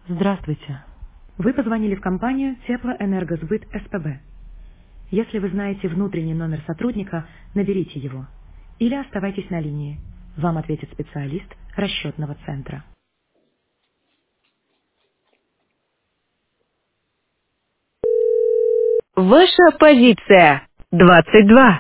Здравствуйте. Вы позвонили в компанию Теплоэнергосбыт СПБ. Если вы знаете внутренний номер сотрудника, наберите его. Или оставайтесь на линии. Вам ответит специалист расчетного центра. Ваша позиция 22.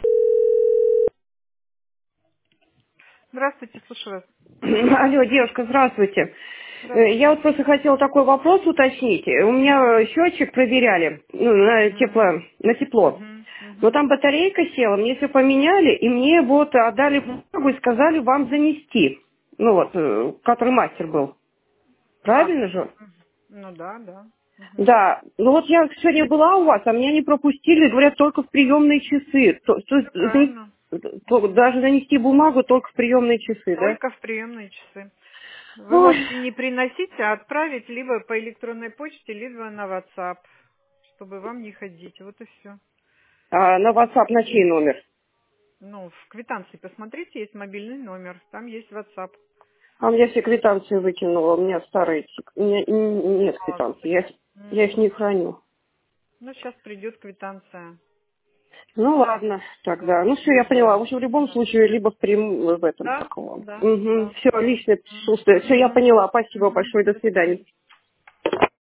Здравствуйте, слушаю вас. Алло, девушка, здравствуйте. Я Здравствуйте. вот просто хотела такой вопрос уточнить. У меня счетчик проверяли на тепло. Мгм, Но мгм. там батарейка села, мне все поменяли, и мне вот отдали бумагу и сказали вам занести. Ну вот, который мастер был. А, Правильно же? ну да, да. Мгм. Да. Ну вот я сегодня была у вас, а меня не пропустили, говорят, только в приемные часы. То есть Все правильно. Мгм. даже занести бумагу только в приемные часы, да? Только в приемные часы. Вы Ой. можете не приносить, а отправить либо по электронной почте, либо на WhatsApp, чтобы вам не ходить. Вот и все. А на WhatsApp на чей номер? Ну, в квитанции посмотрите, есть мобильный номер, там есть WhatsApp. А я все квитанции выкинула, у меня старые, у меня нет А, квитанций, я их м, не храню. Ну, сейчас придет квитанция. Ну ладно, тогда. Ну все, я поняла. Да. В общем, в любом случае, либо в этом, Да, как его. да, Угу. да. Все, личное присутствие. Все, я Мгм. поняла. Спасибо Мгм. большое. До До свидания. свидания.